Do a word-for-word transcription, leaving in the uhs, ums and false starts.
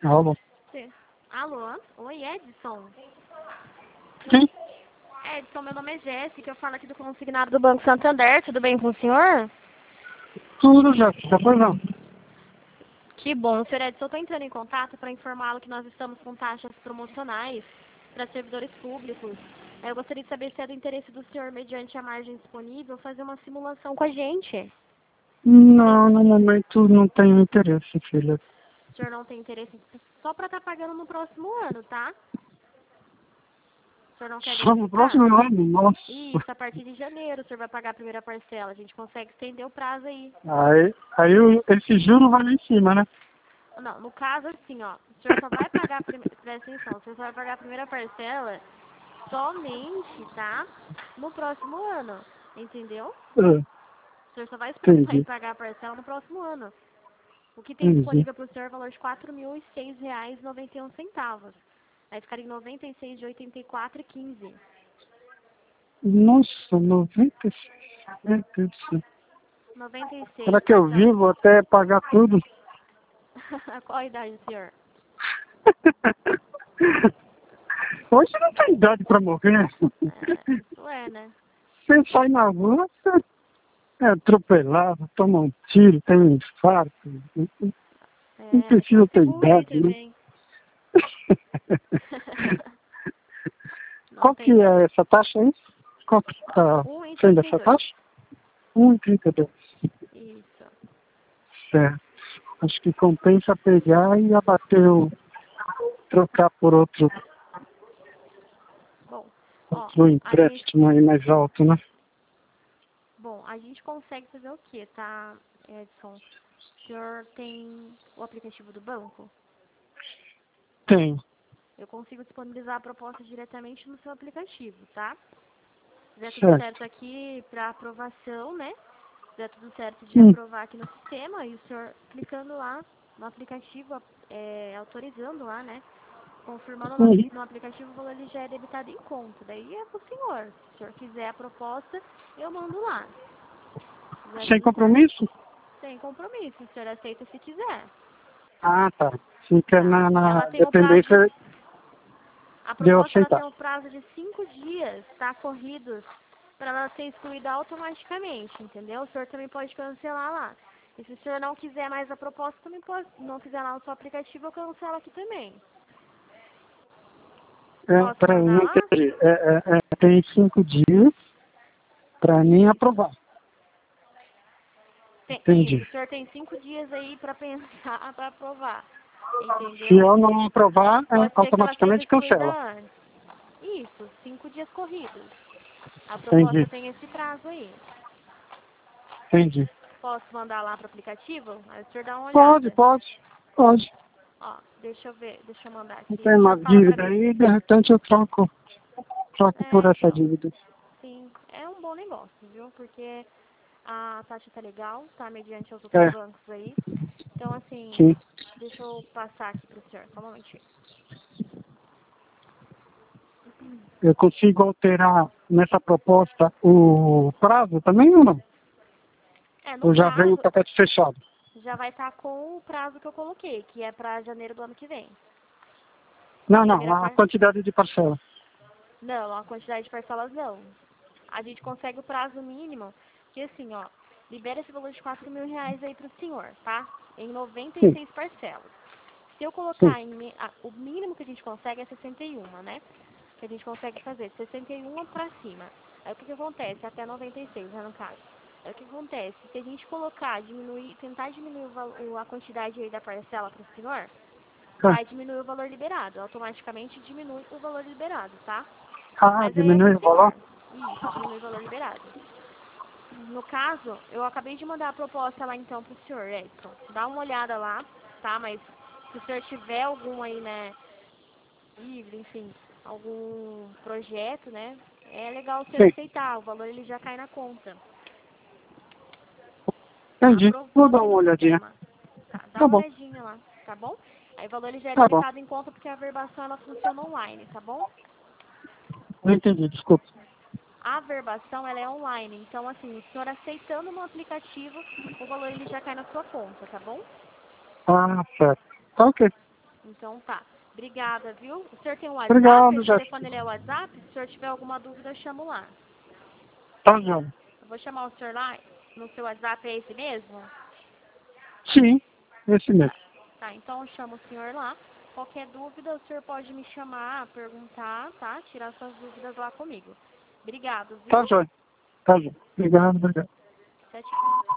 Alô? Sim. Alô? Oi, Edson. Quem? Edson, meu nome é Jéssica, eu falo aqui do consignado do Banco Santander, tudo bem com o senhor? Tudo, Jéssica, pois não. Que bom, senhor Edson, eu estou entrando em contato para informá-lo que nós estamos com taxas promocionais para servidores públicos. Eu gostaria de saber se é do interesse do senhor, mediante a margem disponível, fazer uma simulação com a gente. Não, no momento não tenho interesse, filha. O senhor não tem interesse só para estar pagando no próximo ano, tá? O senhor não quer Só no verificar? próximo ano? Nossa. Isso, a partir de janeiro o senhor vai pagar a primeira parcela. A gente consegue estender o prazo aí. Aí, aí o- esse juro vai lá em cima, né? Não, no caso assim, ó, o senhor só vai pagar a primeira, presta atenção, o senhor só vai pagar a primeira parcela somente, tá? No próximo ano, entendeu? É, O senhor só vai entendi, pagar a parcela no próximo ano. O que tem entendi. disponível para o senhor é o valor de quatro mil e seis reais e noventa e um centavos. Vai ficar em noventa e seis de oitenta e quatro e quinze. Nossa, noventa e seis. Meu Deus do céu. noventa e seis, Será que eu parcela. vivo até pagar tudo? Qual a idade do senhor? Hoje não tem idade pra morrer. É, isso é, né? Você sai na rua, você é atropelado, toma um tiro, tem um infarto. Não É, tem precisa o ter seguro aí idade, né? também. Não Qual que tem não. é essa taxa aí? Qual que está um e sendo trinta e essa dois. taxa? um e trinta e dois. Isso. Certo. Acho que compensa pegar e abater o... trocar por outro, Bom, ó, outro a gente, empréstimo aí mais alto, né? bom, a gente consegue fazer o quê, tá, Edson? O senhor tem o aplicativo do banco? Tem. Eu consigo disponibilizar a proposta diretamente no seu aplicativo, tá? Se der tudo Certo. certo aqui para aprovação, né? Se der tudo certo de Hum, aprovar aqui no sistema, e o senhor clicando lá no aplicativo, é, autorizando lá, né? Confirmando no, uhum. no aplicativo, o valor ele já é debitado em conta. Daí é pro senhor. Se o senhor quiser a proposta, eu mando lá. Se der Sem tudo certo. compromisso? Sem compromisso. O senhor aceita se quiser. Ah, tá. Fica Tá? na, na Ela tem o prazo de... dependência A de eu proposta ela tem aceitar. o prazo de cinco dias, tá? Corridos, para ela ser excluída automaticamente, entendeu? O senhor também pode cancelar lá. E se o senhor não quiser mais a proposta, também pode, não quiser lá no seu aplicativo, eu cancelo aqui também. É, Posso peraí, mandar não lá? entendi. É, é, é, tem cinco dias para mim Isso. aprovar. Tem, isso, Entendi. o senhor tem cinco dias aí para pensar, para aprovar, Se entendeu? eu não aprovar, é, Pode ser que ela seja automaticamente excluída cancela. antes. Isso, cinco dias corridos. A proposta Entendi. tem esse prazo aí. Entendi. Posso mandar lá pro aplicativo? Aí o senhor dá uma Pode, olhada. pode. Pode. Ó, deixa eu ver, deixa eu mandar Não aqui. tem O senhor uma fala pra dívida mim. aí, de repente eu troco, troco por É, essa então, dívida. sim, é um bom negócio, viu? Porque a taxa tá legal, tá mediante aos outros É, bancos aí. Então, assim, sim. deixa eu passar aqui pro senhor, só um momentinho. Eu consigo alterar nessa proposta o prazo também ou não? É, no Ou já vem o prazo, pacote fechado? já vai estar com o prazo que eu coloquei, que é pra janeiro do ano que vem. A Não, não, primeira a par... quantidade de parcela. Não, a quantidade de parcelas não. A gente consegue o prazo mínimo, que assim, ó, libera esse valor de quatro mil reais aí pro senhor, tá? Em noventa e Sim, seis parcelas. Se eu sim, colocar em, mi- a- o mínimo que a gente consegue é sessenta e um, né? Que a gente consegue fazer, sessenta e um pra cima. Aí o que que acontece? Até noventa e seis, né, no caso. Aí o que acontece? Se a gente colocar, diminuir, tentar diminuir o val- o- a quantidade aí da parcela pro senhor, tá. vai diminuir o valor liberado. Automaticamente diminui o valor liberado, tá? Ah, Mas aí é pro diminui o valor? senhor. Isso, diminui o valor liberado. No caso, eu acabei de mandar a proposta lá então pro senhor, Edson. Dá uma olhada lá, tá? Mas se o senhor tiver algum aí, né, livre, enfim, algum projeto, né, é legal o senhor Sim, aceitar. O valor ele já cai na conta. entendi. Aprovou Vou dar aqui uma no olhadinha. sistema. Tá, dá Tá uma bom, olhadinha lá, tá bom? Aí o valor ele já é tá bom. debitado em conta porque a verbação ela funciona online, tá bom? Não entendi, desculpa. A verbação ela é online, então assim, o senhor aceitando no aplicativo, o valor ele já cai na sua conta, tá bom? Ah, certo. Tá ok. Então tá. Obrigada, viu? O senhor tem um WhatsApp? Obrigado, O Jéssica. telefone ele é o WhatsApp? Se o senhor tiver alguma dúvida, eu chamo lá. Tá, João. Eu vou chamar o senhor lá. No seu WhatsApp é esse mesmo? Sim, esse mesmo. Tá, então eu chamo o senhor lá. Qualquer dúvida, o senhor pode me chamar, perguntar, tá? Tirar suas dúvidas lá comigo. Obrigado, viu? Tá, João. Tá, João. Obrigado, obrigado. Tchau, tchau.